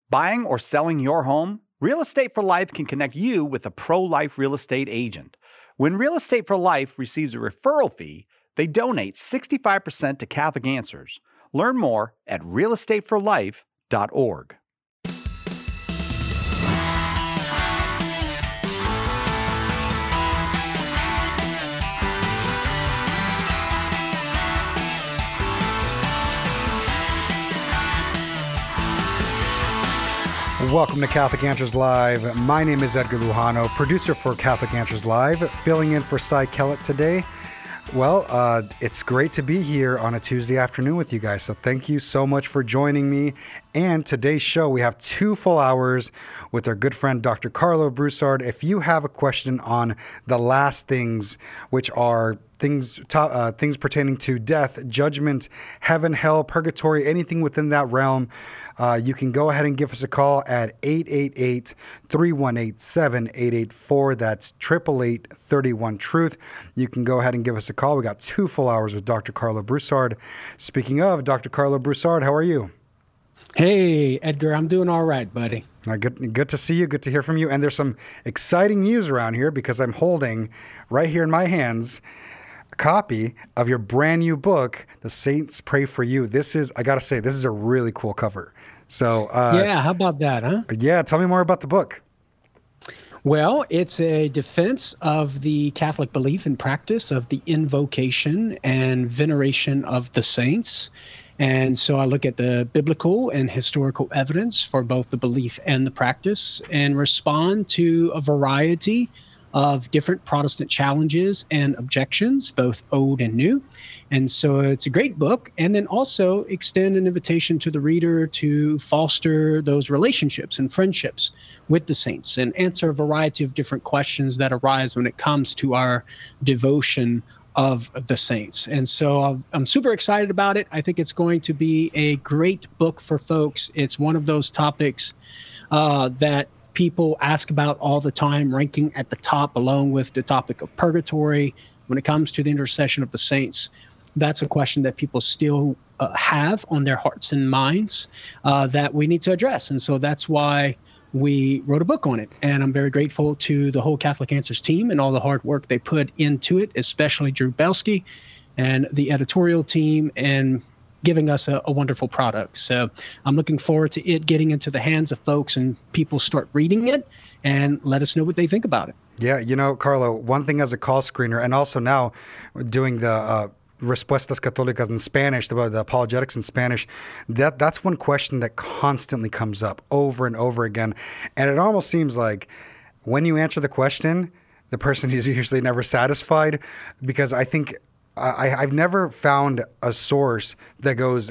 Buying or selling your home? Real Estate for Life can connect you with a pro-life real estate agent. When Real Estate for Life receives a referral fee, they donate 65% to Catholic Answers. Learn more at realestateforlife.org. Welcome to Catholic Answers Live. My name is Edgar Lujano, producer for Catholic Answers Live, filling in for Cy Kellett today. Well, it's great to be here on a Tuesday afternoon with you guys, so thank you so much for joining me. And today's show, we have 2 full hours with our good friend, Dr. Carlo Broussard. If you have a question on the last things, which are things pertaining to death, judgment, heaven, hell, purgatory, anything within that realm, you can go ahead and give us a call at 888-318-7884. That's 888-31-TRUTH. You can go ahead and give us a call. We got 2 full hours with Dr. Carlo Broussard. Speaking of Dr. Carlo Broussard, how are you? Hey, Edgar, I'm doing all right, buddy. Good to see you. Good to hear from you. And there's some exciting news around here because I'm holding right here in my hands a copy of your brand new book, The Saints Pray for You. I got to say, this is a really cool cover. So, yeah, how about that, huh? Yeah, tell me more about the book. Well, it's a defense of the Catholic belief and practice of the invocation and veneration of the saints. And so I look at the biblical and historical evidence for both the belief and the practice and respond to a variety of different Protestant challenges and objections, both old and new. And so it's a great book. And then also extend an invitation to the reader to foster those relationships and friendships with the saints and answer a variety of different questions that arise when it comes to our devotion of the saints. And so I'm super excited about it. I think it's going to be a great book for folks. It's one of those topics that people ask about all the time, ranking at the top along with the topic of purgatory. When it comes to the intercession of the saints, that's a question that people still have on their hearts and minds that we need to address. And so that's why we wrote a book on it. And I'm very grateful to the whole Catholic Answers team and all the hard work they put into it, especially Drew Belsky and the editorial team, and giving us a wonderful product. So I'm looking forward to it getting into the hands of folks and people start reading it and let us know what they think about it. Yeah, Carlo, one thing as a call screener and also now doing the Respuestas Católicas in Spanish, the apologetics in Spanish, that's one question that constantly comes up over and over again. And it almost seems like when you answer the question, the person is usually never satisfied, because I think I've never found a source that goes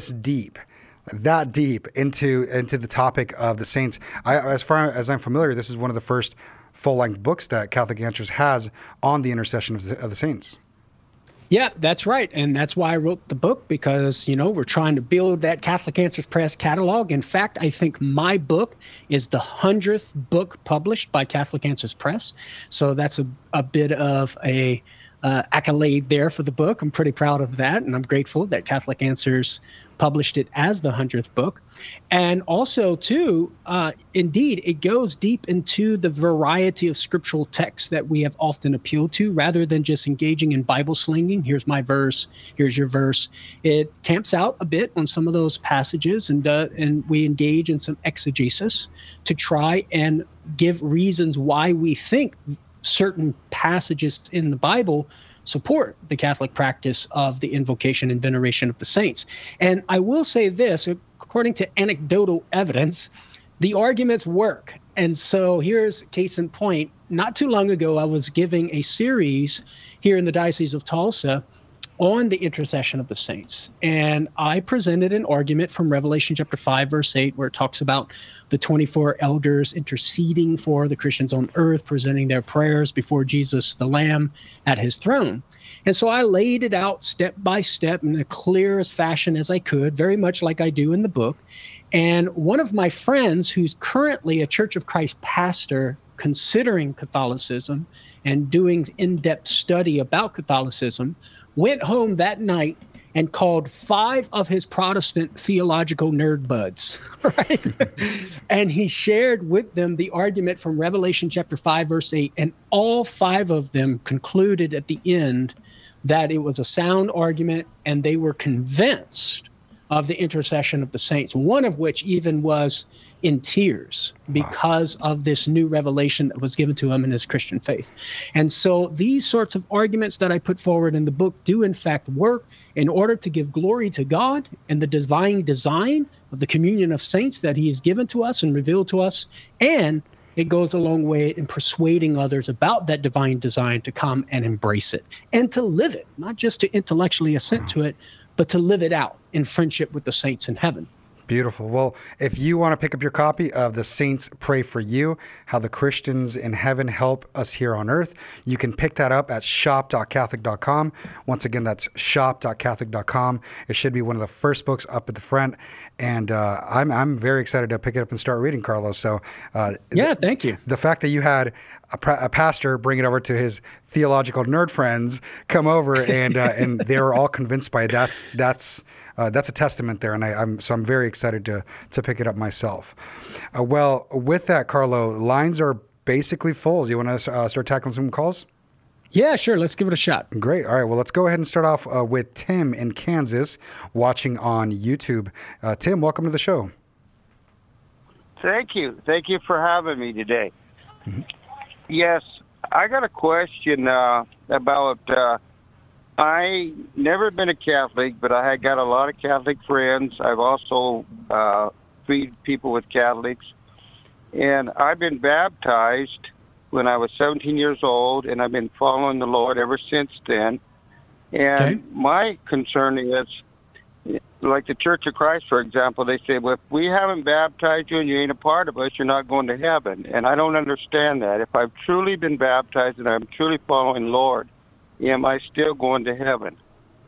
that deep into the topic of the saints. As far as I'm familiar, this is one of the first full-length books that Catholic Answers has on the intercession of the saints. Yeah, that's right. And that's why I wrote the book, because, we're trying to build that Catholic Answers Press catalog. In fact, I think my book is the 100th book published by Catholic Answers Press. So that's a bit of a accolade there for the book. I'm pretty proud of that, and I'm grateful that Catholic Answers published it as the 100th book. And also, too, indeed, it goes deep into the variety of scriptural texts that we have often appealed to, rather than just engaging in Bible slinging. Here's my verse, here's your verse. It camps out a bit on some of those passages, and we engage in some exegesis to try and give reasons why we think certain passages in the Bible support the Catholic practice of the invocation and veneration of the saints. And I will say this, according to anecdotal evidence, the arguments work. And so here's case in point. Not too long ago, I was giving a series here in the Diocese of Tulsa on the intercession of the saints. And I presented an argument from Revelation chapter 5, verse 8, where it talks about the 24 elders interceding for the Christians on earth, presenting their prayers before Jesus, the Lamb, at his throne. And so I laid it out step by step in the clearest fashion as I could, very much like I do in the book. And one of my friends, who's currently a Church of Christ pastor considering Catholicism and doing in-depth study about Catholicism, went home that night and called 5 of his Protestant theological nerd buds, right? And he shared with them the argument from Revelation chapter 5, verse 8, and all 5 of them concluded at the end that it was a sound argument, and they were convinced of the intercession of the saints, one of which even was in tears because of this new revelation that was given to him in his Christian faith. And so these sorts of arguments that I put forward in the book do in fact work in order to give glory to God and the divine design of the communion of saints that he has given to us and revealed to us. And it goes a long way in persuading others about that divine design to come and embrace it and to live it, not just to intellectually assent to it, but to live it out in friendship with the saints in heaven. Beautiful. Well, if you want to pick up your copy of The Saints Pray for You, How the Christians in Heaven Help Us Here on Earth, you can pick that up at shop.catholic.com. Once again, that's shop.catholic.com. It should be one of the first books up at the front. And I'm very excited to pick it up and start reading, Carlos. So thank you. The fact that you had a pastor bring it over to his theological nerd friends, come over, and they were all convinced by it. That's a testament there, and I'm very excited to pick it up myself. Well, with that, Carlo, lines are basically full. Do you want to start tackling some calls? Yeah, sure. Let's give it a shot. Great. All right. Well, let's go ahead and start off with Tim in Kansas, watching on YouTube. Tim, welcome to the show. Thank you. Thank you for having me today. Mm-hmm. Yes, I got a question about. I never been a Catholic, but I had got a lot of Catholic friends. I've also freed people with Catholics, and I've been baptized when I was 17 years old, and I've been following the Lord ever since then. And my concern is, like the Church of Christ, for example, they say, well, if we haven't baptized you and you ain't a part of us, you're not going to heaven. And I don't understand that. If I've truly been baptized and I'm truly following the Lord, am I still going to heaven?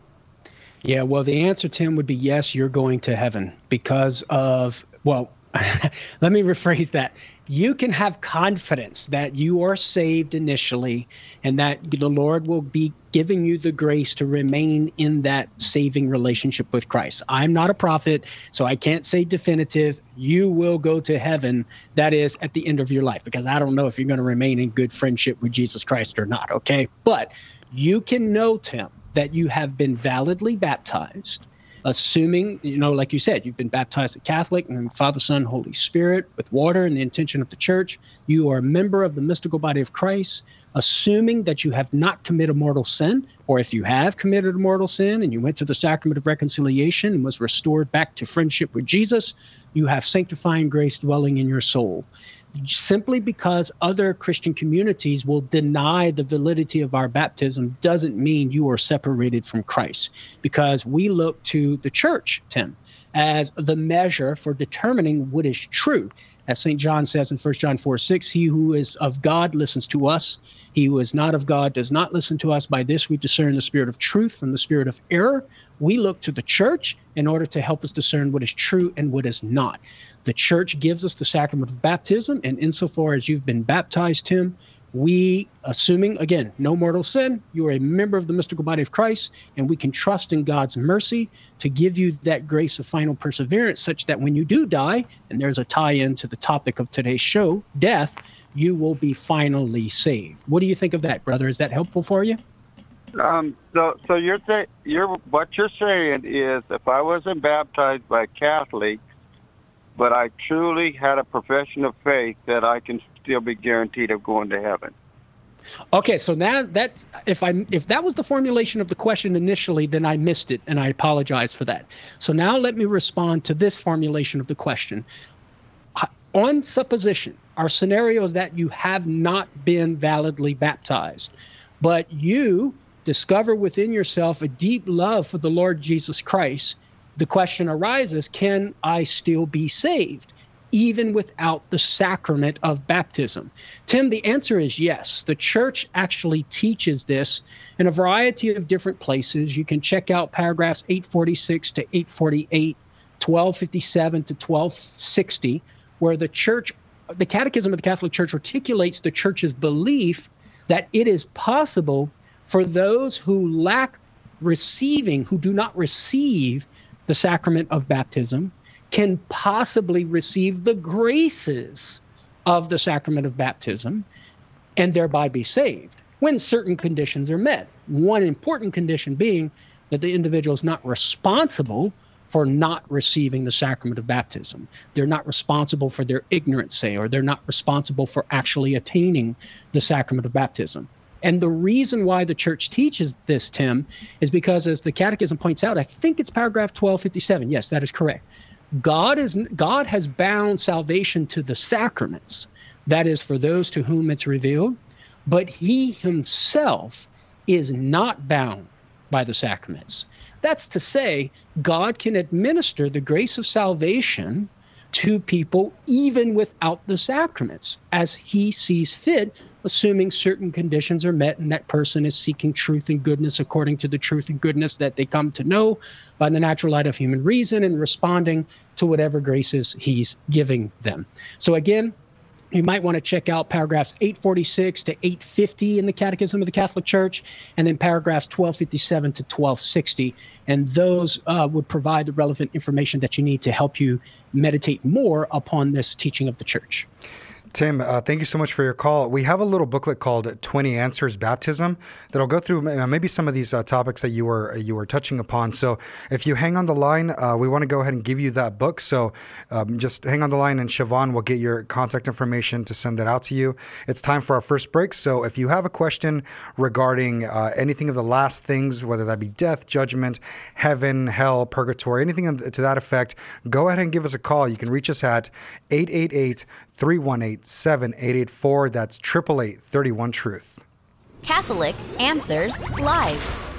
Yeah, well, the answer, Tim, would be yes, you're going to heaven because of, well, let me rephrase that. You can have confidence that you are saved initially and that the Lord will be giving you the grace to remain in that saving relationship with Christ. I'm not a prophet, so I can't say definitive. You will go to heaven, that is, at the end of your life, because I don't know if you're going to remain in good friendship with Jesus Christ or not, okay? But you can know, Tim, that you have been validly baptized, assuming, like you said, you've been baptized as a Catholic and Father, Son, Holy Spirit with water in the intention of the church. You are a member of the mystical body of Christ, assuming that you have not committed mortal sin, or if you have committed a mortal sin and you went to the sacrament of reconciliation and was restored back to friendship with Jesus, you have sanctifying grace dwelling in your soul. Simply because other Christian communities will deny the validity of our baptism doesn't mean you are separated from Christ, because we look to the church, Tim, as the measure for determining what is true. As St. John says in 1 John 4:6, he who is of God listens to us. He who is not of God does not listen to us. By this we discern the spirit of truth from the spirit of error. We look to the church in order to help us discern what is true and what is not. The church gives us the sacrament of baptism, and insofar as you've been baptized, Tim, we, assuming, again, no mortal sin, you are a member of the mystical body of Christ, and we can trust in God's mercy to give you that grace of final perseverance such that when you do die, and there's a tie-in to the topic of today's show, death, you will be finally saved. What do you think of that, brother? Is that helpful for you? So what you're saying is, if I wasn't baptized by a Catholic, but I truly had a profession of faith, that I can still be guaranteed of going to heaven. Okay, so now that if that was the formulation of the question initially, then I missed it, and I apologize for that. So now let me respond to this formulation of the question. On supposition, our scenario is that you have not been validly baptized, but you discover within yourself a deep love for the Lord Jesus Christ. The question arises, can I still be saved, even without the sacrament of baptism? Tim, the answer is yes. The church actually teaches this in a variety of different places. You can check out paragraphs 846 to 848, 1257 to 1260, where the Catechism of the Catholic Church articulates the church's belief that it is possible for those who lack do not receive the sacrament of baptism can possibly receive the graces of the sacrament of baptism and thereby be saved when certain conditions are met. One important condition being that the individual is not responsible for not receiving the sacrament of baptism. They're not responsible for their ignorance, say, or they're not responsible for actually attaining the sacrament of baptism. And the reason why the church teaches this, Tim, is because, as the Catechism points out, I think it's paragraph 1257. Yes, that is correct. God has bound salvation to the sacraments. That is, for those to whom it's revealed. But he himself is not bound by the sacraments. That's to say, God can administer the grace of salvation to people even without the sacraments, as he sees fit, assuming certain conditions are met and that person is seeking truth and goodness according to the truth and goodness that they come to know by the natural light of human reason and responding to whatever graces he's giving them. So again, you might want to check out paragraphs 846 to 850 in the Catechism of the Catholic Church, and then paragraphs 1257 to 1260. And those would provide the relevant information that you need to help you meditate more upon this teaching of the Church. Tim, thank you so much for your call. We have a little booklet called 20 Answers Baptism that'll go through maybe some of these topics that you were touching upon. So if you hang on the line, we want to go ahead and give you that book. So just hang on the line and Siobhan will get your contact information to send that out to you. It's time for our first break. So if you have a question regarding anything of the last things, whether that be death, judgment, heaven, hell, purgatory, anything to that effect, go ahead and give us a call. You can reach us at 888-318-7884. That's 888-31-TRUTH. Catholic Answers Live.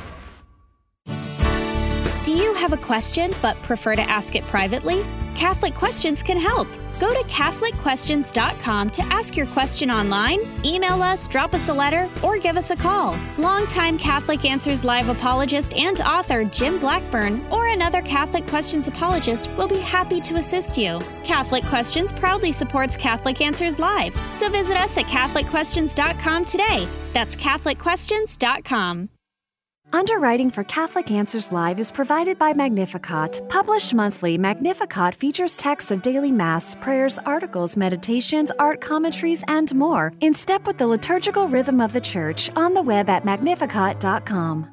Do you have a question but prefer to ask it privately? Catholic Questions can help. Go to CatholicQuestions.com to ask your question online, email us, drop us a letter, or give us a call. Longtime Catholic Answers Live apologist and author Jim Blackburn or another Catholic Questions apologist will be happy to assist you. Catholic Questions proudly supports Catholic Answers Live, so visit us at CatholicQuestions.com today. That's CatholicQuestions.com. Underwriting for Catholic Answers Live is provided by Magnificat. Published monthly, Magnificat features texts of daily Mass, prayers, articles, meditations, art commentaries, and more, in step with the liturgical rhythm of the Church, on the web at magnificat.com.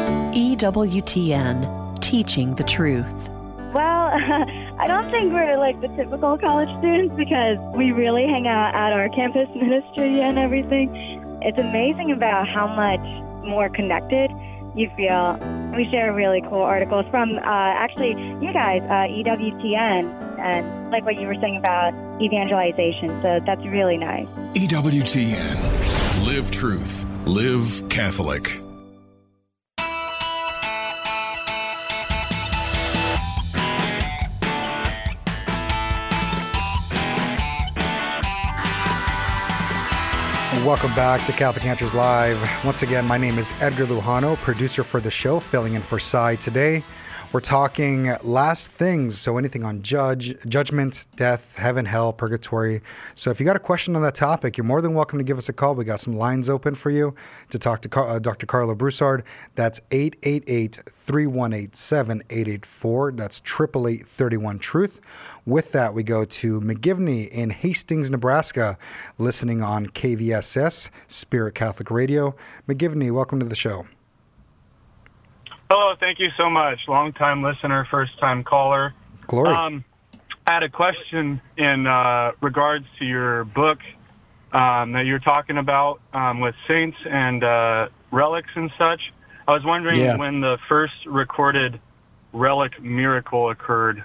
EWTN, Teaching the Truth. Well, I don't think we're like the typical college students because we really hang out at our campus ministry and everything. It's amazing about how much more connected you feel. We share really cool articles from actually you guys, EWTN, and like what you were saying about evangelization. So that's really nice. EWTN. Live truth. Live Catholic. Welcome back to Catholic Answers Live. Once again, my name is Edgar Lujano, producer for the show, filling in for Sai today. We're talking last things, so anything on judgment, death, heaven, hell, purgatory. So if you got a question on that topic, you're more than welcome to give us a call. We got some lines open for you to talk to Dr. Carlo Broussard. That's 888-318-7884. That's 888-31-TRUTH. With that, we go to McGivney in Hastings, Nebraska, listening on KVSS, Spirit Catholic Radio. McGivney, welcome to the show. Hello, thank you so much. Long-time listener, first-time caller. Glory. I had a question in regards to your book that you're talking about with saints and relics and such. I was wondering when the first recorded relic miracle occurred.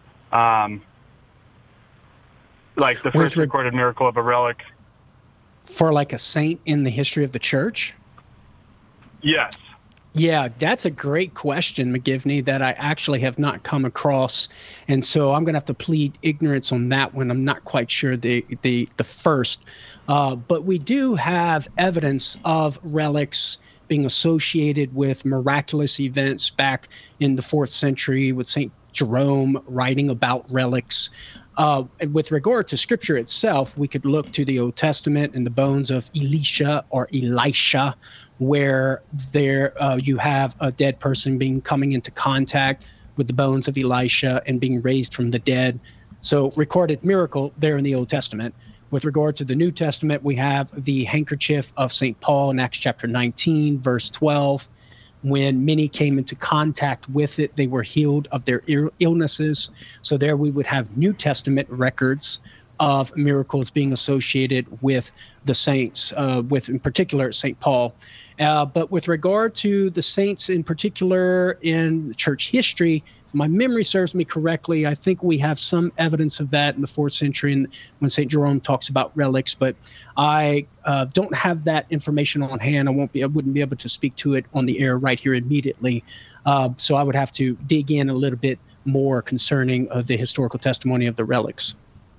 Like the first recorded miracle of a relic. For like a saint in the history of the Church? Yes. Yeah, that's a great question, McGivney, that I actually have not come across. And so I'm going to have to plead ignorance on that one. I'm not quite sure the first. But we do have evidence of relics being associated with miraculous events back in the 4th century with St. Jerome writing about relics. With regard to Scripture itself, we could look to the Old Testament and the bones of Elisha, where you have a dead person coming into contact with the bones of Elisha and being raised from the dead. So recorded miracle there in the Old Testament. With regard to the New Testament, we have the handkerchief of St. Paul in Acts chapter 19, verse 12. When many came into contact with it, they were healed of their illnesses. So there we would have New Testament records of miracles being associated with the saints, with in particular St. Paul. But with regard to the saints in particular in church history, if my memory serves me correctly, I think we have some evidence of that in the 4th century when St. Jerome talks about relics, but I don't have that information on hand. I wouldn't be able to speak to it on the air right here immediately. So I would have to dig in a little bit more concerning the historical testimony of the relics.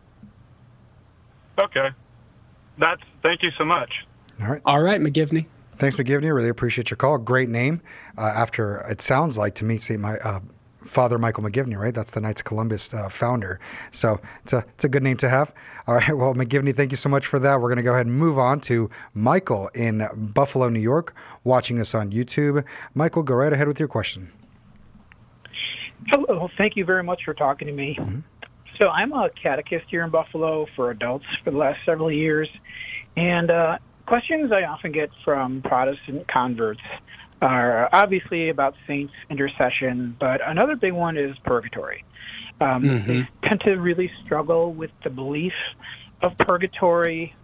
Okay. Thank you so much. All right, McGivney. Thanks, McGivney. Really appreciate your call. Great name. After, it sounds like to me, my Father Michael McGivney, right? That's the Knights of Columbus founder. So it's a good name to have. All right. Well, McGivney, thank you so much for that. We're going to go ahead and move on to Michael in Buffalo, New York, watching us on YouTube. Michael, go right ahead with your question. Hello. Thank you very much for talking to me. Mm-hmm. So I'm a catechist here in Buffalo for adults for the last several years. And questions I often get from Protestant converts are obviously about saints' intercession, but another big one is purgatory. They tend to really struggle with the belief of purgatory.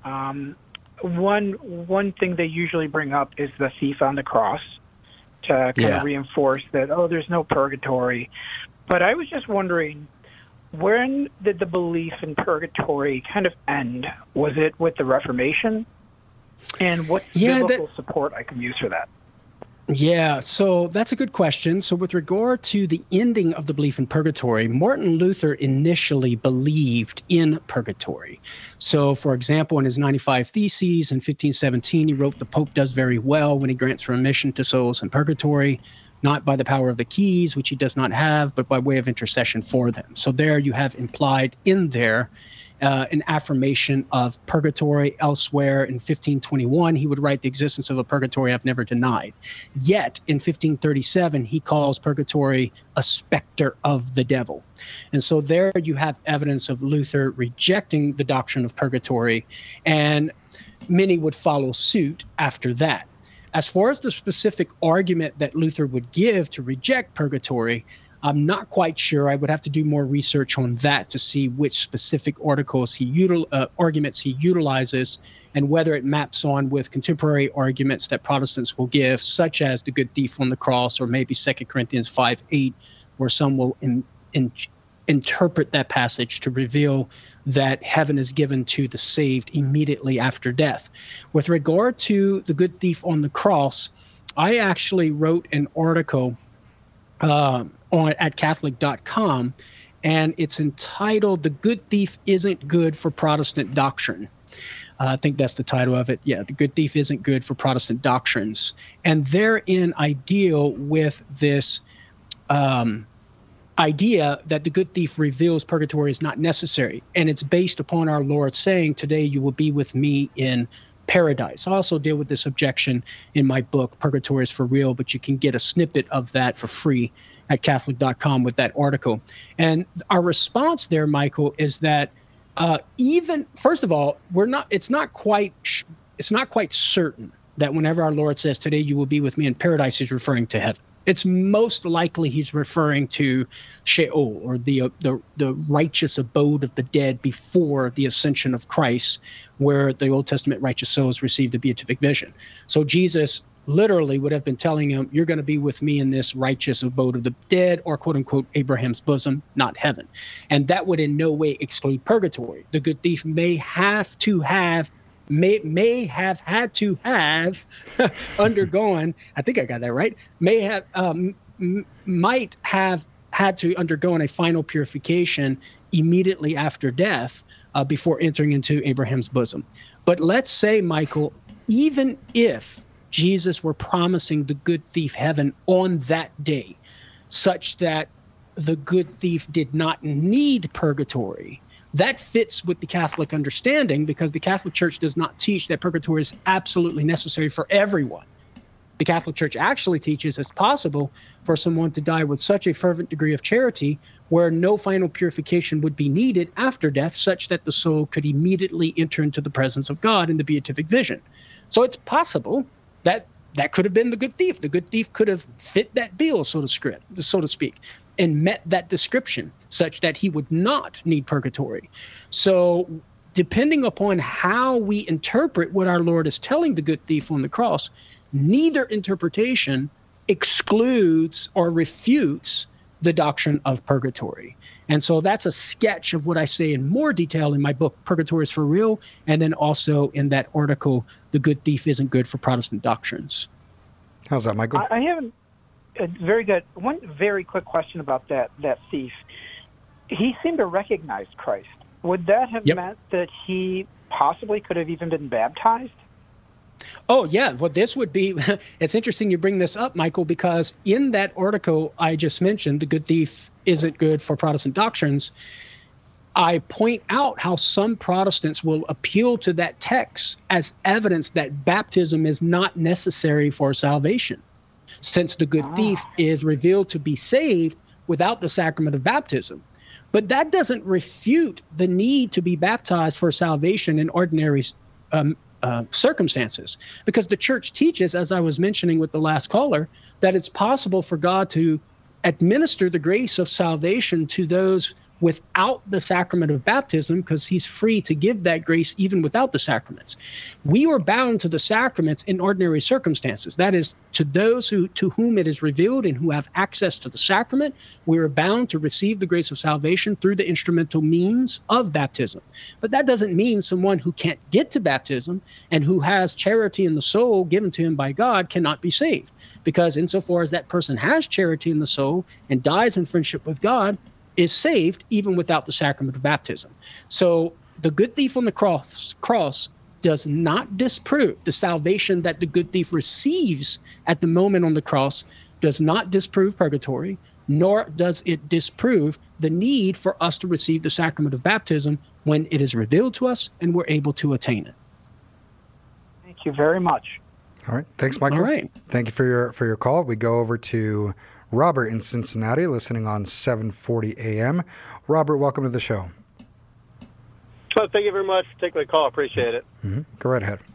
One thing they usually bring up is the thief on the cross to kind of reinforce that, there's no purgatory. But I was just wondering, when did the belief in purgatory kind of end? Was it with the Reformation? And what's biblical support I can use for that? Yeah, so that's a good question. So with regard to the ending of the belief in purgatory, Martin Luther initially believed in purgatory. So, for example, in his 95 Theses in 1517, he wrote, "The Pope does very well when he grants remission to souls in purgatory, not by the power of the keys, which he does not have, but by way of intercession for them." So there you have implied in there an affirmation of purgatory. Elsewhere in 1521, he would write, "The existence of a purgatory I've never denied." Yet in 1537, he calls purgatory a specter of the devil. And so there you have evidence of Luther rejecting the doctrine of purgatory, and many would follow suit after that. As far as the specific argument that Luther would give to reject purgatory, I'm not quite sure. I would have to do more research on that to see which specific arguments he utilizes and whether it maps on with contemporary arguments that Protestants will give, such as the good thief on the cross, or maybe 2 Corinthians 5:8, where some will interpret that passage to reveal that heaven is given to the saved immediately after death. With regard to the good thief on the cross, I actually wrote an article at Catholic.com, and it's entitled "The Good Thief Isn't Good for Protestant Doctrine." I think that's the title of it. Yeah, "The Good Thief Isn't Good for Protestant Doctrines." And therein I deal with this idea that the good thief reveals purgatory is not necessary. And it's based upon our Lord saying, "Today you will be with me in paradise." I also deal with this objection in my book, Purgatory is for Real, but you can get a snippet of that for free at Catholic.com with that article. And our response there, Michael, is that even, first of all, it's not quite certain that whenever our Lord says, "Today you will be with me in paradise," he's referring to heaven. It's most likely he's referring to Sheol, or the righteous abode of the dead before the ascension of Christ, where the Old Testament righteous souls received the beatific vision. So Jesus literally would have been telling him, "You're going to be with me in this righteous abode of the dead," or quote unquote Abraham's bosom, not heaven. And that would in no way exclude purgatory. The good thief may have had to have undergone, I think I got that right, might have had to undergo a final purification immediately after death before entering into Abraham's bosom. But let's say, Michael, even if Jesus were promising the good thief heaven on that day, such that the good thief did not need purgatory, that fits with the Catholic understanding, because the Catholic Church does not teach that purgatory is absolutely necessary for everyone. The Catholic Church actually teaches it's possible for someone to die with such a fervent degree of charity where no final purification would be needed after death, such that the soul could immediately enter into the presence of God in the beatific vision. So it's possible that that could have been the good thief. The good thief could have fit that bill, so to speak, and met that description such that he would not need purgatory. So depending upon how we interpret what our Lord is telling the good thief on the cross, neither interpretation excludes or refutes the doctrine of purgatory. And so that's a sketch of what I say in more detail in my book, Purgatory is for Real, and then also in that article, The Good Thief Isn't Good for Protestant Doctrines. How's that, Michael? I have a very good, one very quick question about that thief. He seemed to recognize Christ. Would that have meant that he possibly could have even been baptized? Oh, yeah. Well, this would be, it's interesting you bring this up, Michael, because in that article I just mentioned, The Good Thief Isn't Good for Protestant Doctrines, I point out how some Protestants will appeal to that text as evidence that baptism is not necessary for salvation, since the good thief is revealed to be saved without the sacrament of baptism. But that doesn't refute the need to be baptized for salvation in ordinary circumstances, because the church teaches, as I was mentioning with the last caller, that it's possible for God to administer the grace of salvation to those without the sacrament of baptism, because he's free to give that grace even without the sacraments. We are bound to the sacraments in ordinary circumstances. That is, to those to whom it is revealed and who have access to the sacrament, we are bound to receive the grace of salvation through the instrumental means of baptism. But that doesn't mean someone who can't get to baptism and who has charity in the soul given to him by God cannot be saved. Because insofar as that person has charity in the soul and dies in friendship with God, is saved even without the sacrament of baptism. So the good thief on the cross does not disprove the salvation that the good thief receives at the moment on the cross, does not disprove purgatory, nor does it disprove the need for us to receive the sacrament of baptism when it is revealed to us and we're able to attain it. Thank you very much. All right. Thanks, Michael. All right. Thank you for your call. We go over to Robert in Cincinnati, listening on 740 AM. Robert, welcome to the show. Oh, thank you very much for taking my call. Appreciate it. Mm-hmm. Go right ahead.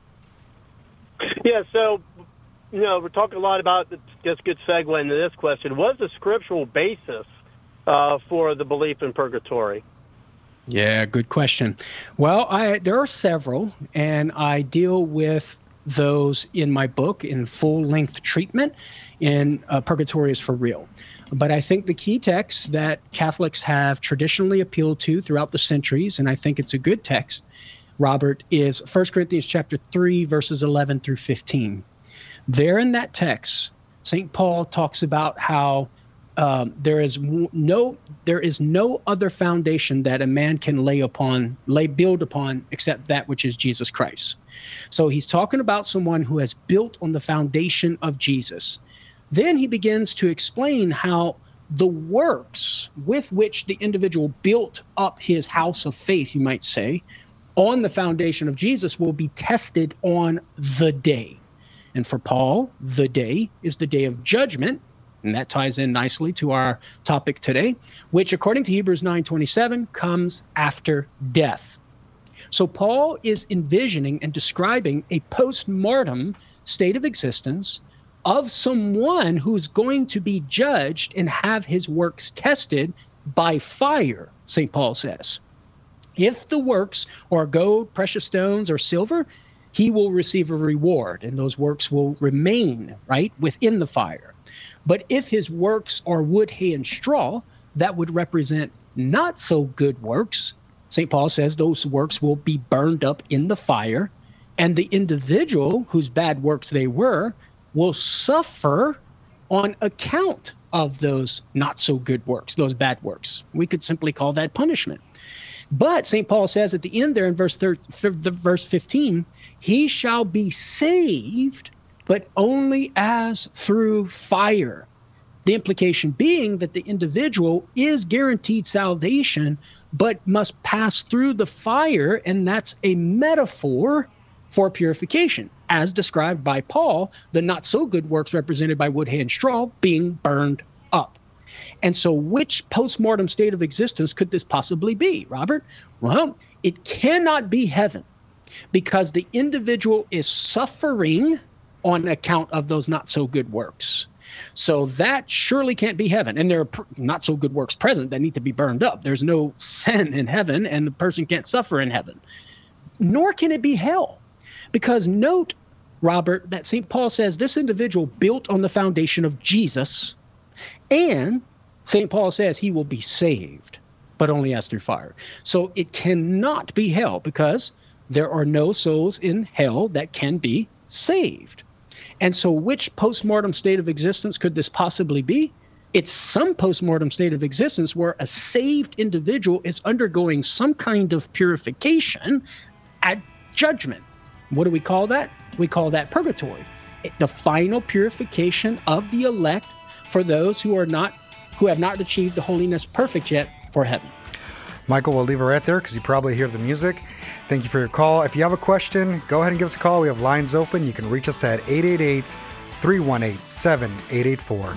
Yeah, so, we're talking a lot about, just good segue into this question. What is the scriptural basis for the belief in purgatory? Yeah, good question. Well, there are several, and I deal with those in my book in full-length treatment in Purgatory is for Real. But I think the key text that Catholics have traditionally appealed to throughout the centuries, and I think it's a good text, Robert, is 1 Corinthians chapter 3, verses 11 through 15. There in that text, St. Paul talks about how there is no other foundation that a man can build upon except that which is Jesus Christ. So he's talking about someone who has built on the foundation of Jesus. Then he begins to explain how the works with which the individual built up his house of faith, you might say, on the foundation of Jesus will be tested on the day. And for Paul, the day is the day of judgment. And that ties in nicely to our topic today, which according to Hebrews 9:27 comes after death. So Paul is envisioning and describing a post-mortem state of existence of someone who's going to be judged and have his works tested by fire, St. Paul says. If the works are gold, precious stones, or silver, he will receive a reward, and those works will remain, right, within the fire. But if his works are wood, hay, and straw, that would represent not so good works. St. Paul says those works will be burned up in the fire, and the individual whose bad works they were will suffer on account of those not so good works, those bad works. We could simply call that punishment. But St. Paul says at the end there in verse 15, he shall be saved, but only as through fire. The implication being that the individual is guaranteed salvation, but must pass through the fire, and that's a metaphor for purification, as described by Paul, the not so good works represented by wood, hay, and straw being burned up. And so which postmortem state of existence could this possibly be, Robert? Well, it cannot be heaven, because the individual is suffering on account of those not so good works. So that surely can't be heaven. And there are not so good works present that need to be burned up. There's no sin in heaven, and the person can't suffer in heaven. Nor can it be hell. Because note, Robert, that St. Paul says this individual built on the foundation of Jesus, and St. Paul says he will be saved, but only as through fire. So it cannot be hell, because there are no souls in hell that can be saved. And so which postmortem state of existence could this possibly be? It's some postmortem state of existence where a saved individual is undergoing some kind of purification at judgment. What do we call that? We call that purgatory. The final purification of the elect for those who have not achieved the holiness perfect yet for heaven. Michael, we'll leave it right there because you probably hear the music. Thank you for your call. If you have a question, go ahead and give us a call. We have lines open. You can reach us at 888-318-7884.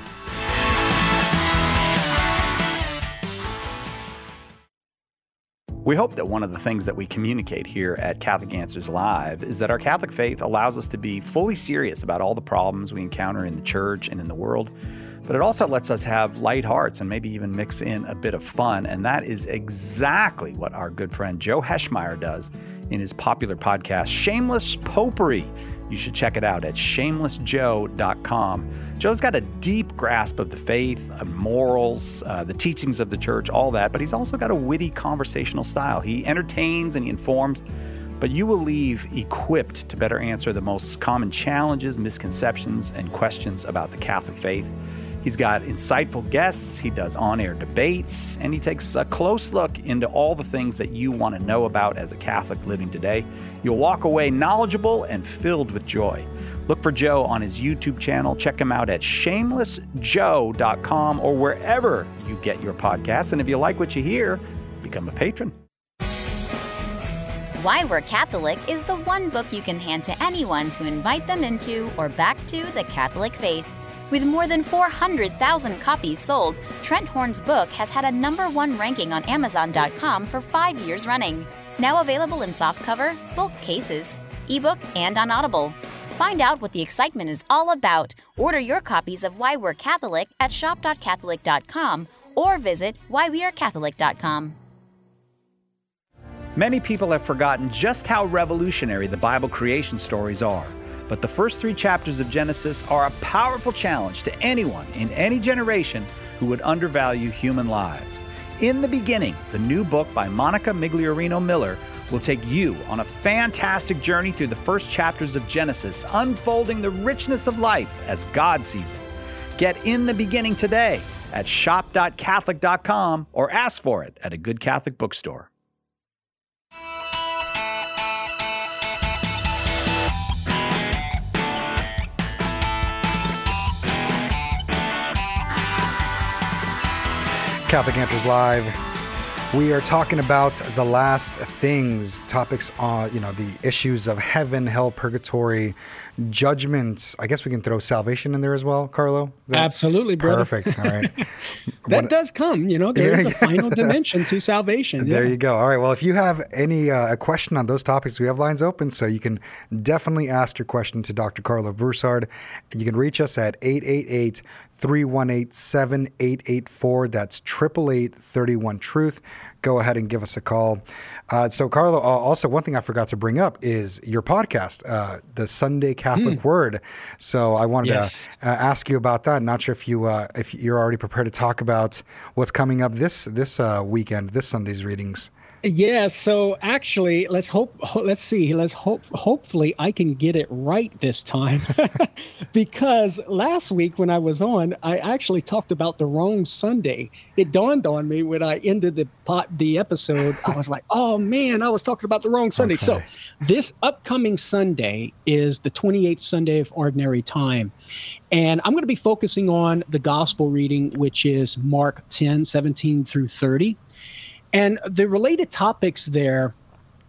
We hope that one of the things that we communicate here at Catholic Answers Live is that our Catholic faith allows us to be fully serious about all the problems we encounter in the church and in the world, but it also lets us have light hearts and maybe even mix in a bit of fun. And that is exactly what our good friend Joe Heschmeyer does in his popular podcast, Shameless Popery. You should check it out at shamelessjoe.com. Joe's got a deep grasp of the faith, morals, the teachings of the church, all that, but he's also got a witty conversational style. He entertains and he informs, but you will leave equipped to better answer the most common challenges, misconceptions, and questions about the Catholic faith. He's got insightful guests, he does on-air debates, and he takes a close look into all the things that you want to know about as a Catholic living today. You'll walk away knowledgeable and filled with joy. Look for Joe on his YouTube channel. Check him out at shamelessjoe.com or wherever you get your podcasts. And if you like what you hear, become a patron. Why We're Catholic is the one book you can hand to anyone to invite them into or back to the Catholic faith. With more than 400,000 copies sold, Trent Horn's book has had a #1 ranking on Amazon.com for 5 years running. Now available in softcover, bulk cases, ebook, and on Audible. Find out what the excitement is all about. Order your copies of Why We're Catholic at shop.catholic.com or visit whywearecatholic.com. Many people have forgotten just how revolutionary the Bible creation stories are. But the first 3 chapters of Genesis are a powerful challenge to anyone in any generation who would undervalue human lives. In the Beginning, the new book by Monica Migliorino Miller, will take you on a fantastic journey through the first chapters of Genesis, unfolding the richness of life as God sees it. Get In the Beginning today at shop.catholic.com or ask for it at a good Catholic bookstore. Catholic Answers Live. We are talking about the last things, topics on, the issues of heaven, hell, purgatory, judgment. I guess we can throw salvation in there as well, Carlo? Absolutely, brother. Perfect. All right. That does come, there is a final dimension to salvation. There you go. All right. Well, if you have any a question on those topics, we have lines open, so you can definitely ask your question to Dr. Carlo Broussard. You can reach us at 888-318-7884. That's 888-31-TRUTH. Go ahead and give us a call. So, Carlo, also one thing I forgot to bring up is your podcast, the Sunday Catholic Word. So I wanted to ask you about that. Not sure if you're already prepared to talk about what's coming up this weekend, this Sunday's readings. Yeah, so actually, hopefully I can get it right this time. Because last week when I was on, I actually talked about the wrong Sunday. It dawned on me when I ended the episode. I was like, oh man, I was talking about the wrong Sunday. Okay. So this upcoming Sunday is the 28th Sunday of Ordinary Time. And I'm going to be focusing on the gospel reading, which is Mark 10:17 through 30. And the related topics there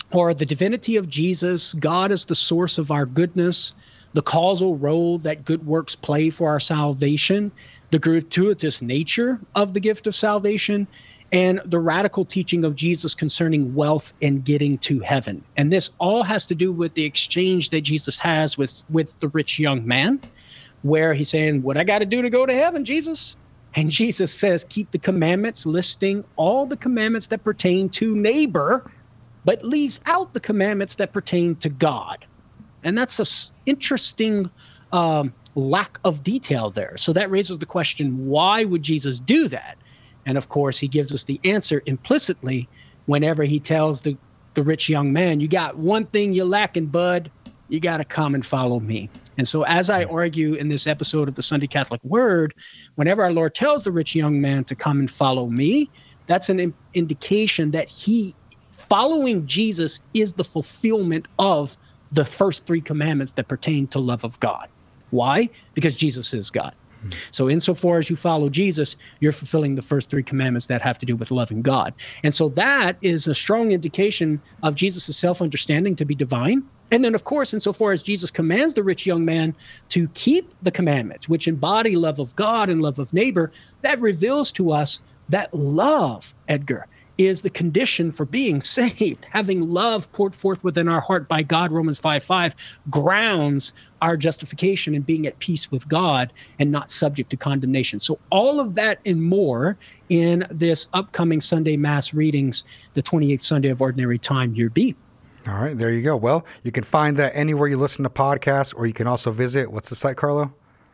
or the divinity of Jesus, God is the source of our goodness, the causal role that good works play for our salvation, the gratuitous nature of the gift of salvation, and the radical teaching of Jesus concerning wealth and getting to heaven. And this all has to do with the exchange that Jesus has with the rich young man, where he's saying, what I got to do to go to heaven, Jesus? And Jesus says, keep the commandments, listing all the commandments that pertain to neighbor, but leaves out the commandments that pertain to God. And that's an interesting lack of detail there. So that raises the question, why would Jesus do that? And of course, he gives us the answer implicitly whenever he tells the rich young man, you got one thing you're lacking, bud. You got to come and follow me. And so as I argue in this episode of the Sunday Catholic Word, whenever our Lord tells the rich young man to come and follow me, that's an indication that following Jesus is the fulfillment of the first three commandments that pertain to love of God. Why? Because Jesus is God. So insofar as you follow Jesus, you're fulfilling the first three commandments that have to do with loving God. And so that is a strong indication of Jesus' self-understanding to be divine. And then, of course, insofar as Jesus commands the rich young man to keep the commandments, which embody love of God and love of neighbor, that reveals to us that love, Edgar, is the condition for being saved. Having love poured forth within our heart by God, Romans 5:5, grounds our justification in being at peace with God and not subject to condemnation. So all of that and more in this upcoming Sunday Mass readings, the 28th Sunday of Ordinary Time, Year B. All right, there you go. Well, you can find that anywhere you listen to podcasts, or you can also visit, what's the site, Carlo?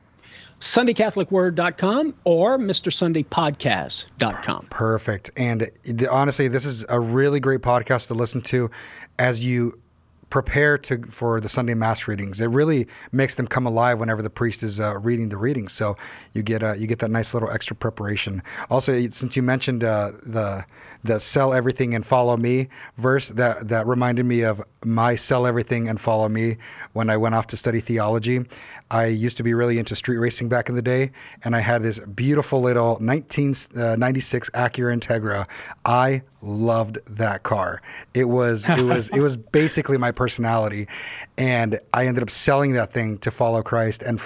SundayCatholicWord.com or MrSundayPodcast.com. Perfect. And honestly, this is a really great podcast to listen to as you prepare for the Sunday Mass readings. It really makes them come alive whenever the priest is reading the readings. So you get that nice little extra preparation. Also, since you mentioned the sell everything and follow me verse, that reminded me of my sell everything and follow me when I went off to study theology. I used to be really into street racing back in the day, and I had this beautiful little 1996 Acura Integra. I loved that car. It was basically my personality, and I ended up selling that thing to follow Christ and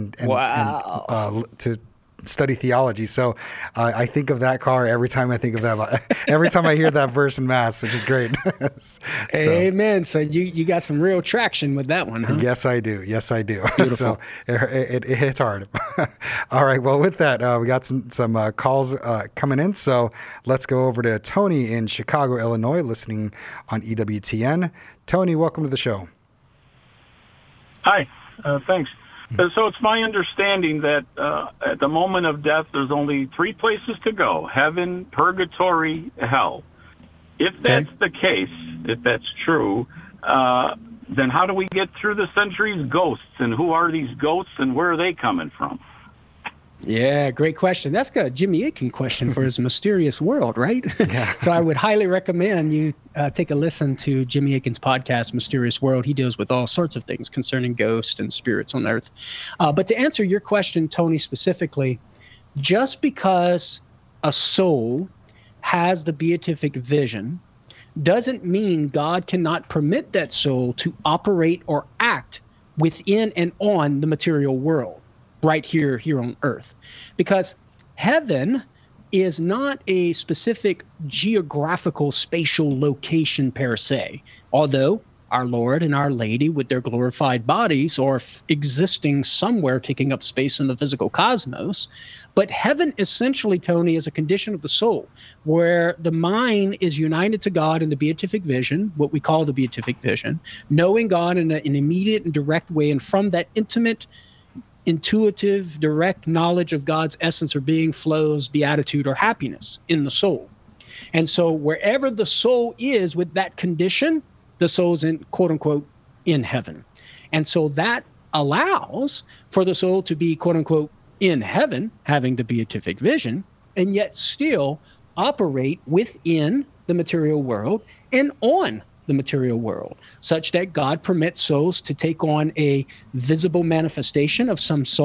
to study theology. So I think of that car every time I think of that. Every time I hear that verse in Mass, which is great. Amen. So you got some real traction with that one, huh? Yes, I do. Beautiful. So it hits hard. All right. Well, with that, we got some calls coming in. So let's go over to Tony in Chicago, Illinois, listening on EWTN. Tony, welcome to the show. Hi. Thanks. So it's my understanding that at the moment of death, there's only three places to go: heaven, purgatory, hell. If that's the case, if that's true, then how do we get through the centuries? Ghosts, and who are these ghosts, and where are they coming from? Yeah, great question. That's got a Jimmy Akin question for his Mysterious World, right? Yeah. So I would highly recommend you take a listen to Jimmy Akin's podcast, Mysterious World. He deals with all sorts of things concerning ghosts and spirits on earth. But to answer your question, Tony, specifically, just because a soul has the beatific vision doesn't mean God cannot permit that soul to operate or act within and on the material world. Right here on earth, because heaven is not a specific geographical spatial location per se, although our Lord and Our Lady with their glorified bodies are existing somewhere taking up space in the physical cosmos. But heaven essentially, Tony, is a condition of the soul where the mind is united to God in the beatific vision, what we call the beatific vision, knowing God in an immediate and direct way, and from that intimate, intuitive, direct knowledge of God's essence or being flows beatitude or happiness in the soul. And so wherever the soul is with that condition, the soul's in, quote unquote, in heaven. And so that allows for the soul to be, quote unquote, in heaven, having the beatific vision, and yet still operate within the material world and on the material world, such that God permits souls to take on a visible manifestation of some sort,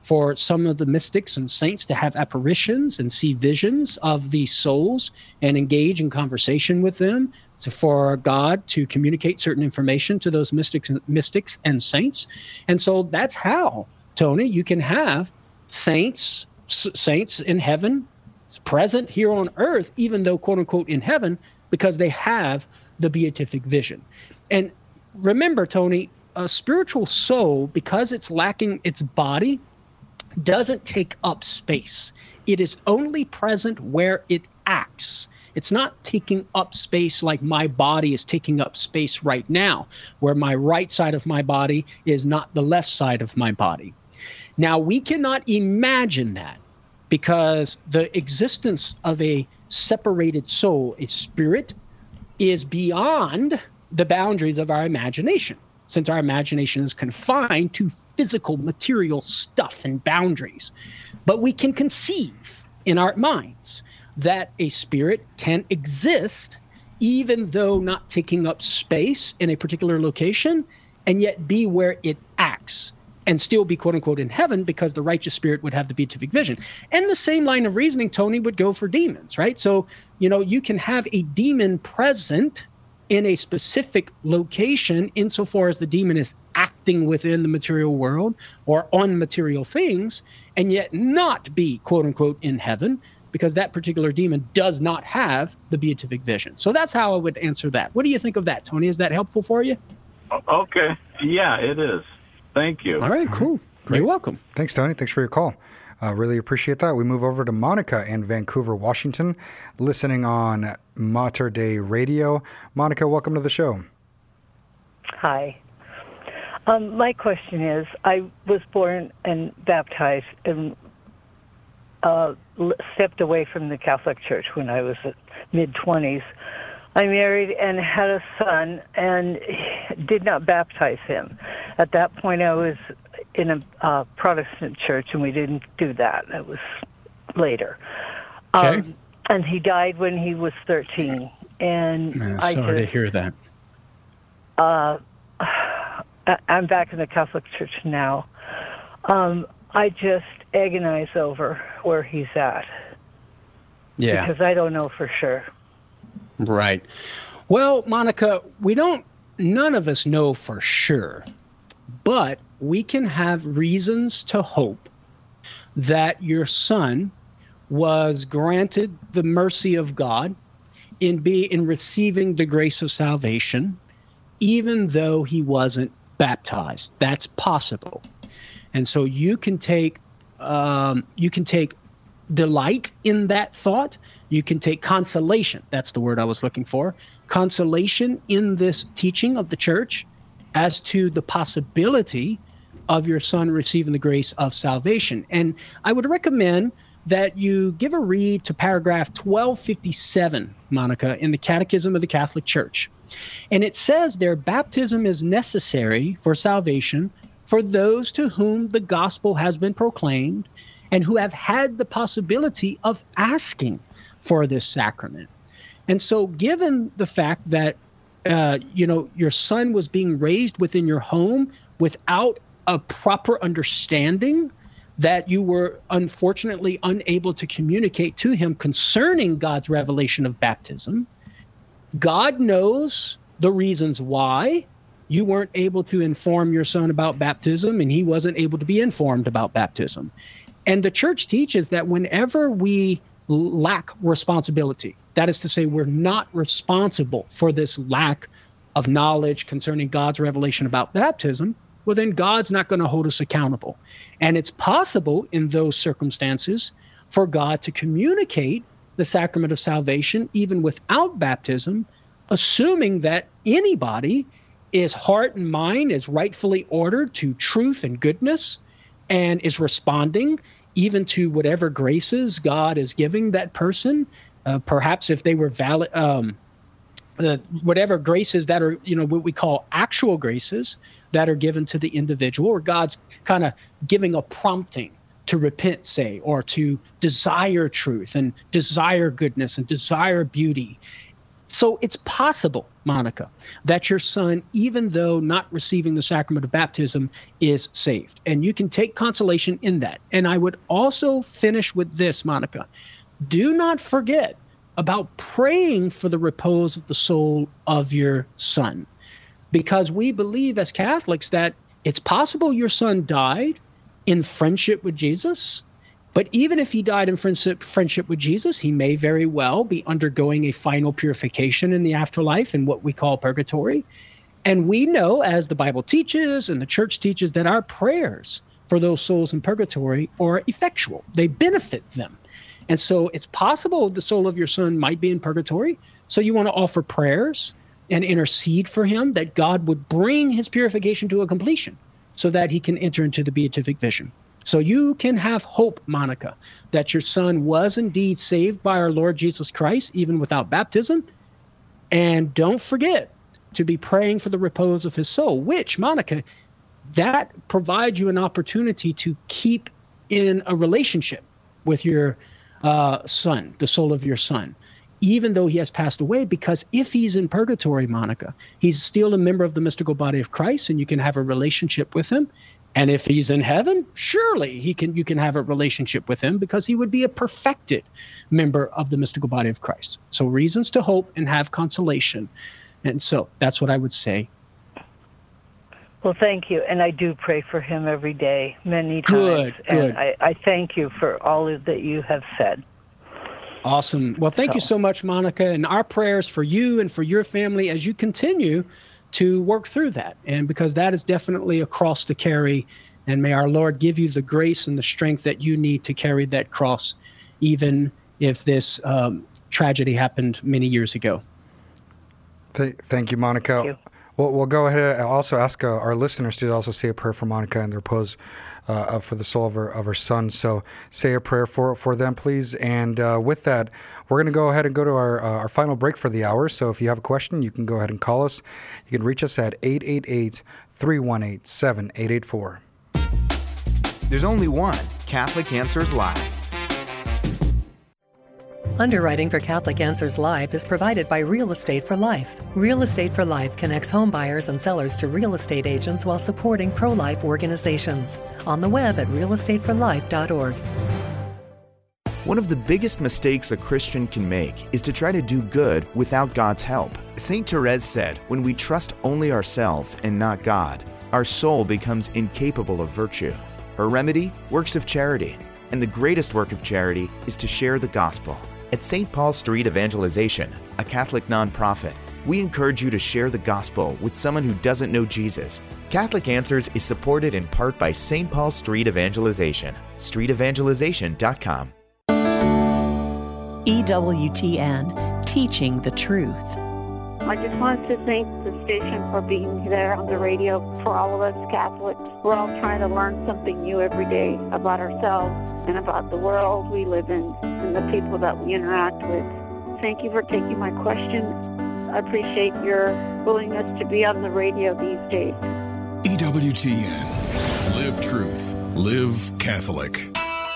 for some of the mystics and saints to have apparitions and see visions of these souls and engage in conversation with them. So for God to communicate certain information to those mystics and saints. And so that's how, Tony, you can have saints in heaven present here on earth, even though, quote unquote, in heaven, because they have the beatific vision. And remember, Tony, a spiritual soul, because it's lacking its body, doesn't take up space. It is only present where it acts. It's not taking up space like my body is taking up space right now, where my right side of my body is not the left side of my body. Now, we cannot imagine that because the existence of a separated soul, a spirit, is beyond the boundaries of our imagination, since our imagination is confined to physical, material stuff and boundaries. But we can conceive in our minds that a spirit can exist even though not taking up space in a particular location, and yet be where it acts and still be, quote unquote, in heaven, because the righteous spirit would have the beatific vision. And the same line of reasoning, Tony, would go for demons, right? So, you can have a demon present in a specific location insofar as the demon is acting within the material world or on material things, and yet not be, quote unquote, in heaven, because that particular demon does not have the beatific vision. So that's how I would answer that. What do you think of that, Tony? Is that helpful for you? Okay. Yeah, it is. Thank you. All right, cool. Great. You're welcome. Thanks, Tony. Thanks for your call. Really appreciate that. We move over to Monica in Vancouver, Washington, listening on Mater Dei Radio. Monica, welcome to the show. Hi. My question is, I was born and baptized and stepped away from the Catholic Church when I was mid-20s. I married and had a son and did not baptize him. At that point, I was in a Protestant church, and we didn't do that. It was later. Okay. And he died when he was 13. And sorry to hear that. I'm back in the Catholic Church now. I just agonize over where he's at. Yeah. Because I don't know for sure. Right. Well, Monica, none of us know for sure, but we can have reasons to hope that your son was granted the mercy of God in receiving the grace of salvation, even though he wasn't baptized. That's possible. And so you can take delight in that thought. You can take consolation. That's the word I was looking for. Consolation in this teaching of the church as to the possibility of your son receiving the grace of salvation. And I would recommend that you give a read to paragraph 1257, Monica, in the Catechism of the Catholic Church. And it says there, baptism is necessary for salvation for those to whom the gospel has been proclaimed and who have had the possibility of asking for this sacrament. And so given the fact that, your son was being raised within your home without a proper understanding, that you were unfortunately unable to communicate to him concerning God's revelation of baptism, God knows the reasons why you weren't able to inform your son about baptism, and he wasn't able to be informed about baptism. And the church teaches that whenever we lack responsibility, that is to say, we're not responsible for this lack of knowledge concerning God's revelation about baptism, well, then God's not going to hold us accountable. And it's possible in those circumstances for God to communicate the sacrament of salvation even without baptism, assuming that anybody is heart and mind is rightfully ordered to truth and goodness and is responding even to whatever graces God is giving that person. Perhaps if they were valid, whatever graces that are, what we call actual graces that are given to the individual, or God's kind of giving a prompting to repent, say, or to desire truth and desire goodness and desire beauty. So it's possible, Monica, that your son, even though not receiving the sacrament of baptism, is saved. And you can take consolation in that. And I would also finish with this, Monica. Do not forget about praying for the repose of the soul of your son. Because we believe as Catholics that it's possible your son died in friendship with Jesus. But even if he died in friendship with Jesus, he may very well be undergoing a final purification in the afterlife in what we call purgatory. And we know, as the Bible teaches and the church teaches, that our prayers for those souls in purgatory are effectual. They benefit them. And so it's possible the soul of your son might be in purgatory. So you want to offer prayers and intercede for him that God would bring his purification to a completion so that he can enter into the beatific vision. So you can have hope, Monica, that your son was indeed saved by our Lord Jesus Christ, even without baptism. And don't forget to be praying for the repose of his soul, which, Monica, that provides you an opportunity to keep in a relationship with your son, the soul of your son, even though he has passed away, because if he's in purgatory, Monica, he's still a member of the mystical body of Christ, and you can have a relationship with him. And if he's in heaven, surely you can have a relationship with him, because he would be a perfected member of the mystical body of Christ. So reasons to hope and have consolation. And so that's what I would say. Well, thank you. And I do pray for him every day, many times. Good. And I thank you for all that you have said. Awesome. Well, thank you so much, Monica. And our prayers for you and for your family as you continue to work through that. And because that is definitely a cross to carry. And may our Lord give you the grace and the strength that you need to carry that cross, even if this tragedy happened many years ago. Thank you, Monica. Thank you. We'll go ahead and also ask our listeners to also say a prayer for Monica and the repose for the soul of her son. So say a prayer for them, please. And with that, we're going to go ahead and go to our final break for the hour. So if you have a question, you can go ahead and call us. You can reach us at 888-318-7884. There's only one Catholic Answers Live. Underwriting for Catholic Answers Live is provided by Real Estate for Life. Real Estate for Life connects home buyers and sellers to real estate agents while supporting pro-life organizations. On the web at realestateforlife.org. One of the biggest mistakes a Christian can make is to try to do good without God's help. St. Therese said, when we trust only ourselves and not God, our soul becomes incapable of virtue. Her remedy? Works of charity. And the greatest work of charity is to share the gospel. At St. Paul Street Evangelization, a Catholic nonprofit, we encourage you to share the gospel with someone who doesn't know Jesus. Catholic Answers is supported in part by St. Paul Street Evangelization, streetevangelization.com. EWTN, teaching the truth. I just wanted to thank the station for being there on the radio for all of us Catholics. We're all trying to learn something new every day about ourselves and about the world we live in and the people that we interact with. Thank you for taking my question. I appreciate your willingness to be on the radio these days. EWTN. Live truth. Live Catholic.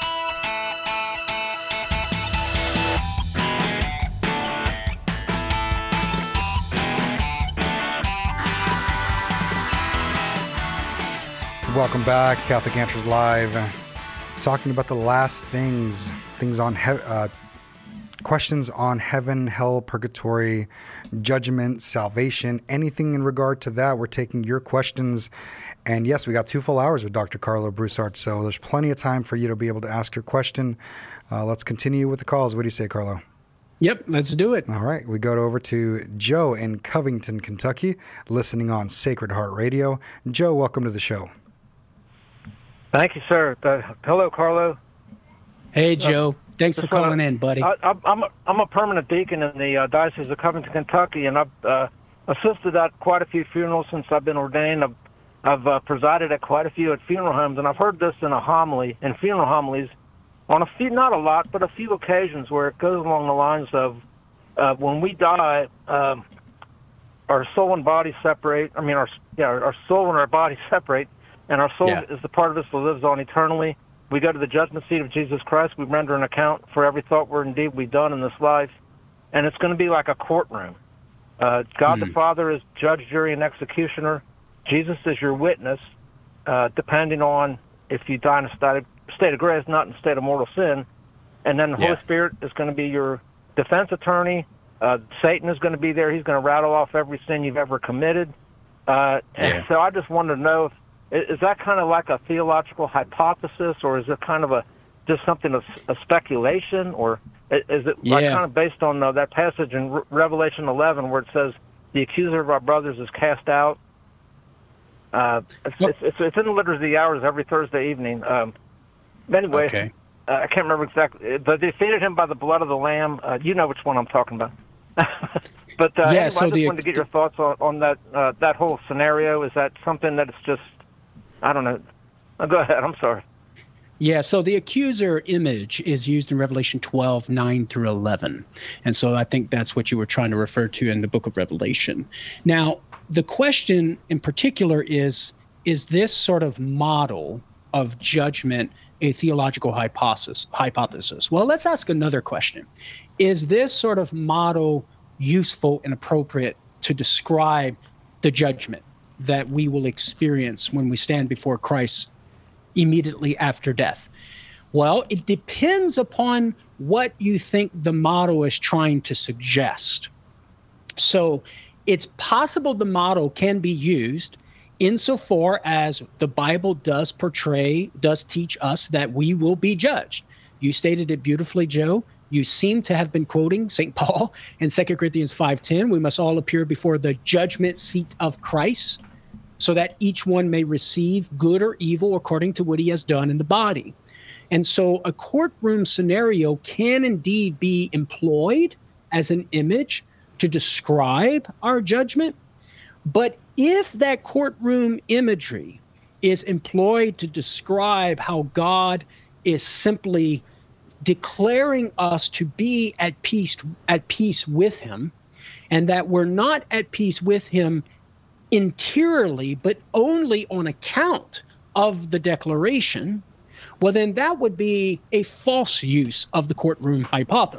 Welcome back, Catholic Answers Live. Talking about the last things on questions on heaven, hell, purgatory, judgment, salvation, anything in regard to that. We're taking your questions. And yes, we got 2 full hours with Dr. Carlo Broussard, so there's plenty of time for you to be able to ask your question. Let's continue with the calls. What do you say, Carlo? Yep, let's do it. All right, we go over to Joe in Covington, Kentucky, listening on Sacred Heart Radio. Joe, welcome to the show. Thank you, sir. Hello, Carlo. Hey, Joe. Thanks for calling in, buddy. I'm a permanent deacon in the Diocese of Covington, Kentucky, and I've assisted at quite a few funerals since I've been ordained. I've presided at quite a few at funeral homes, and I've heard this in funeral homilies, on a few, not a lot, but a few occasions where it goes along the lines of when we die, our soul and body separate. I mean, our soul and our body separate. And our soul is the part of us that lives on eternally. We go to the judgment seat of Jesus Christ. We render an account for every thought, word, and deed we've done in this life. and it's going to be like a courtroom. God the Father is judge, jury, and executioner. Jesus is your witness, depending on if you die in a state of grace, not in a state of mortal sin. And then the Holy Spirit is going to be your defense attorney. Satan is going to be there. He's going to rattle off every sin you've ever committed. And so I just wanted to know, is that kind of like a theological hypothesis, or is it kind of just something of a speculation, or is it like kind of based on that passage in Revelation 11 where it says the accuser of our brothers is cast out? It's in the Liturgy of the Hours every Thursday evening. Anyway, I can't remember exactly. But they defeated him by the blood of the Lamb. You know which one I'm talking about. But anyway, I just wanted to get your thoughts on that whole scenario. Is that something that it's just, I don't know. Go ahead. I'm sorry. Yeah, so the accuser image is used in Revelation 12, 9 through 11. And so I think that's what you were trying to refer to in the book of Revelation. Now, the question in particular is this sort of model of judgment a theological hypothesis? Well, let's ask another question. Is this sort of model useful and appropriate to describe the judgment that we will experience when we stand before Christ immediately after death? Well, it depends upon what you think the model is trying to suggest. So it's possible the model can be used insofar as the Bible does teach us that we will be judged. You stated it beautifully, Joe. You seem to have been quoting St. Paul in 2 Corinthians 5:10. We must all appear before the judgment seat of Christ, so that each one may receive good or evil according to what he has done in the body. And so a courtroom scenario can indeed be employed as an image to describe our judgment. But if that courtroom imagery is employed to describe how God is simply declaring us to be at peace with him, and that we're not at peace with him interiorly, but only on account of the declaration, well, then that would be a false use of the courtroom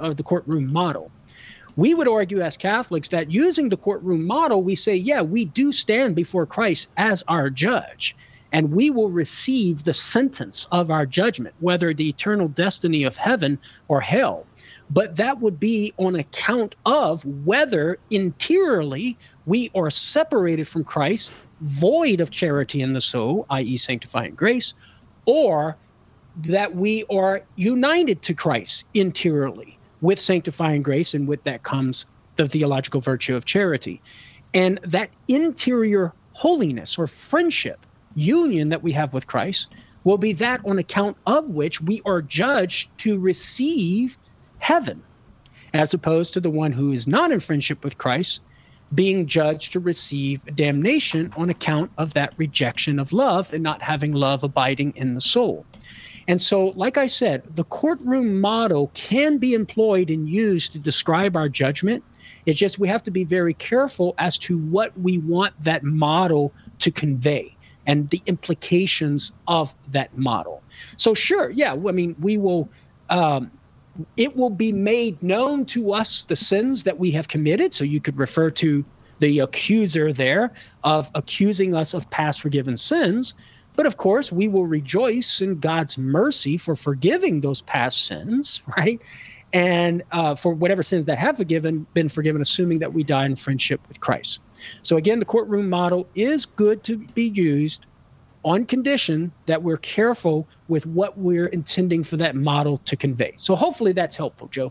model. We would argue as Catholics that using the courtroom model, we say, yeah, we do stand before Christ as our judge, and we will receive the sentence of our judgment, whether the eternal destiny of heaven or hell. But that would be on account of whether interiorly we are separated from Christ, void of charity in the soul, i.e. sanctifying grace, or that we are united to Christ interiorly with sanctifying grace, and with that comes the theological virtue of charity. And that interior holiness or friendship, union that we have with Christ, will be that on account of which we are judged to receive heaven, as opposed to the one who is not in friendship with Christ being judged to receive damnation on account of that rejection of love and not having love abiding in the soul. And so, like I said, the courtroom model can be employed and used to describe our judgment. It's just we have to be very careful as to what we want that model to convey and the implications of that model. So sure, yeah, I mean, we will, it will be made known to us the sins that we have committed. So you could refer to the accuser there of accusing us of past forgiven sins. But of course, we will rejoice in God's mercy for forgiving those past sins, right? And for whatever sins that have been forgiven, assuming that we die in friendship with Christ. So again, the courtroom model is good to be used on condition that we're careful with what we're intending for that model to convey. So hopefully that's helpful, Joe.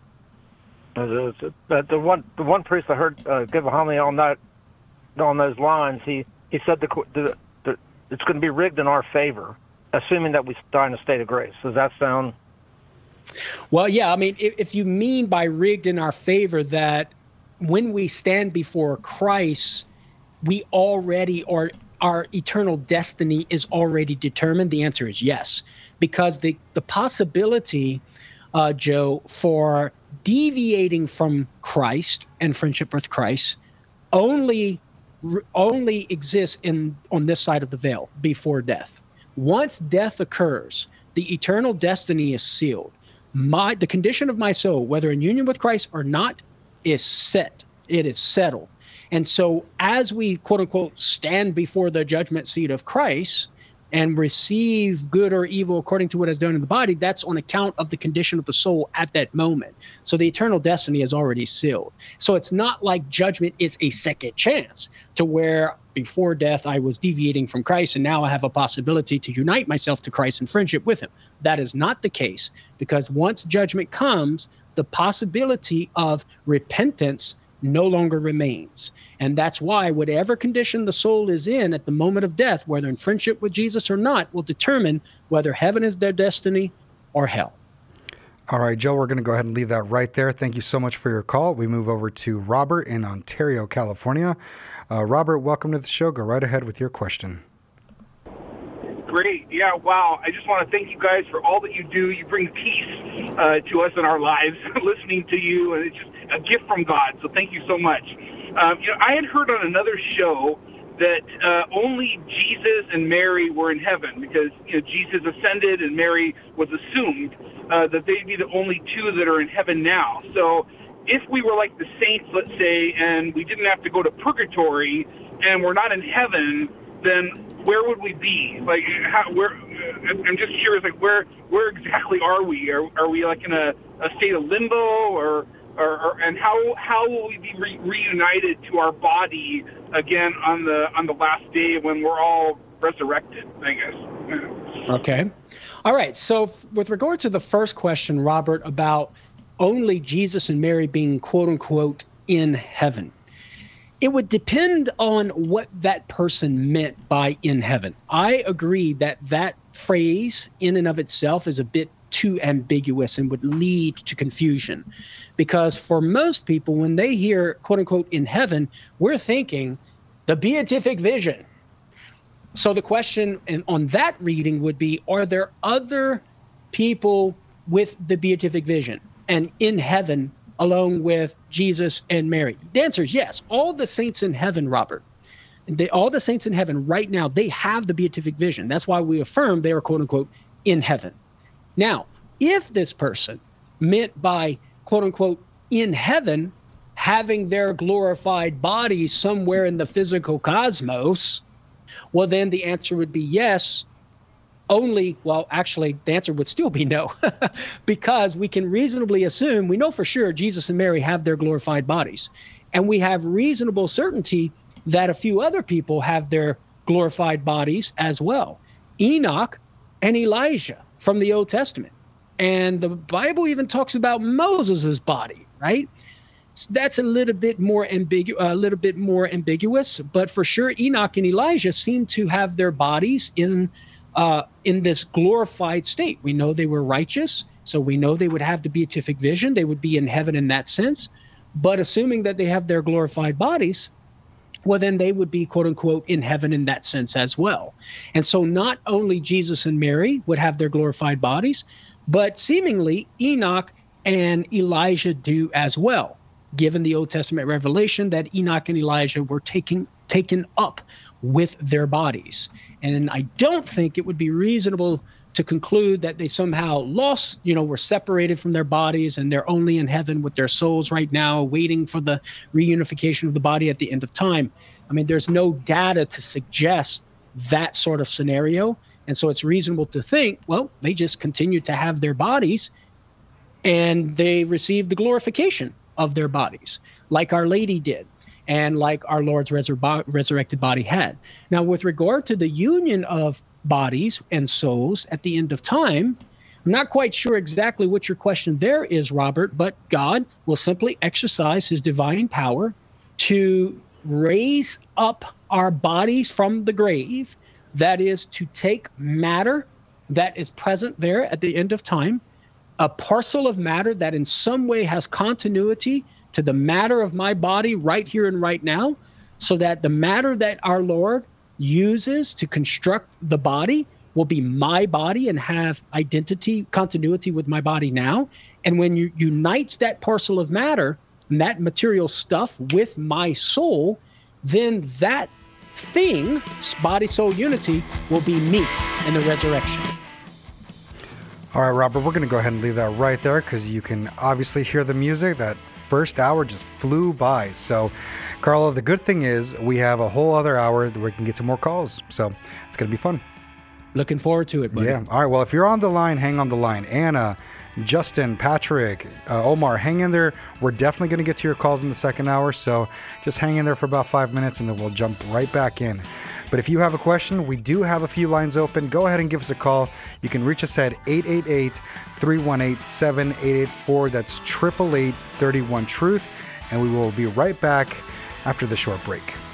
The one priest I heard give a homily on those lines, he said it's going to be rigged in our favor, assuming that we die in a state of grace. Does that sound? Well, yeah. I mean, if you mean by rigged in our favor that when we stand before Christ, we already are, our eternal destiny is already determined, the answer is yes. Because the possibility, Joe, for deviating from Christ and friendship with Christ only exists on this side of the veil before death. Once death occurs, the eternal destiny is sealed. the condition of my soul, whether in union with Christ or not, is set. It is settled. And so as we, quote unquote, stand before the judgment seat of Christ and receive good or evil according to what is done in the body, that's on account of the condition of the soul at that moment. So the eternal destiny is already sealed. So it's not like judgment is a second chance to where before death I was deviating from Christ and now I have a possibility to unite myself to Christ in friendship with him. That is not the case, because once judgment comes, the possibility of repentance no longer remains. And that's why whatever condition the soul is in at the moment of death, whether in friendship with Jesus or not, will determine whether heaven is their destiny or hell. All right, Joe, we're going to go ahead and leave that right there. Thank you so much for your call. We move over to Robert in Ontario, California. Robert, welcome to the show. Go right ahead with your question. Great. Yeah, wow. I just want to thank you guys for all that you do. You bring peace to us in our lives, listening to you, and it's just a gift from God. So thank you so much. I had heard on another show that only Jesus and Mary were in heaven because Jesus ascended and Mary was assumed, that they'd be the only two that are in heaven now. So if we were like the saints, let's say, and we didn't have to go to purgatory and we're not in heaven, then where would we be? Like, I'm just curious, like, where exactly are we? Are we like in a state of limbo, or and how will we be reunited to our body again on the last day when we're all resurrected, I guess? Okay. All right. So with regard to the first question, Robert, about only Jesus and Mary being quote unquote in heaven, it would depend on what that person meant by in heaven. I agree that phrase in and of itself is a bit too ambiguous and would lead to confusion, because for most people, when they hear quote unquote in heaven, we're thinking the beatific vision. So the question on that reading would be, are there other people with the beatific vision and in heaven along with Jesus and Mary? The answer is yes. All the saints in heaven, Robert, all the saints in heaven right now, they have the beatific vision. That's why we affirm they are, quote unquote, in heaven. Now, if this person meant by, quote unquote, in heaven, having their glorified bodies somewhere in the physical cosmos, well, then the answer would be yes. Actually, the answer would still be no, because we can reasonably assume, we know for sure Jesus and Mary have their glorified bodies. And we have reasonable certainty that a few other people have their glorified bodies as well. Enoch and Elijah from the Old Testament. And the Bible even talks about Moses' body, right? So that's a little bit more ambiguous, but for sure Enoch and Elijah seem to have their bodies in this glorified state. We know they were righteous, so we know they would have the beatific vision. They would be in heaven in that sense. But assuming that they have their glorified bodies, well, then they would be, quote unquote, in heaven in that sense as well. And so not only Jesus and Mary would have their glorified bodies, but seemingly Enoch and Elijah do as well, given the Old Testament revelation that Enoch and Elijah were taken up with their bodies. And I don't think it would be reasonable to conclude that they somehow were separated from their bodies and they're only in heaven with their souls right now, waiting for the reunification of the body at the end of time. I mean, there's no data to suggest that sort of scenario. And so it's reasonable to think, well, they just continue to have their bodies and they receive the glorification of their bodies, like Our Lady did, and like our Lord's resurrected body had. Now, with regard to the union of bodies and souls at the end of time, I'm not quite sure exactly what your question there is, Robert, but God will simply exercise his divine power to raise up our bodies from the grave. That is, to take matter that is present there at the end of time, a parcel of matter that in some way has continuity to the matter of my body right here and right now, so that the matter that our Lord uses to construct the body will be my body and have continuity with my body now. And when you unites that parcel of matter and that material stuff with my soul, then that thing, body-soul unity, will be me in the resurrection. All right, Robert, we're going to go ahead and leave that right there because you can obviously hear the music. That first hour just flew by. So, Carlo, the good thing is we have a whole other hour that we can get some more calls. So it's going to be fun. Looking forward to it, buddy. Yeah. All right. Well, if you're on the line, hang on the line. Anna, Justin, Patrick, Omar, hang in there. We're definitely going to get to your calls in the second hour. So just hang in there for about 5 minutes and then we'll jump right back in. But if you have a question, we do have a few lines open. Go ahead and give us a call. You can reach us at 888-318-7884. That's 888-31-TRUTH. And we will be right back after the short break.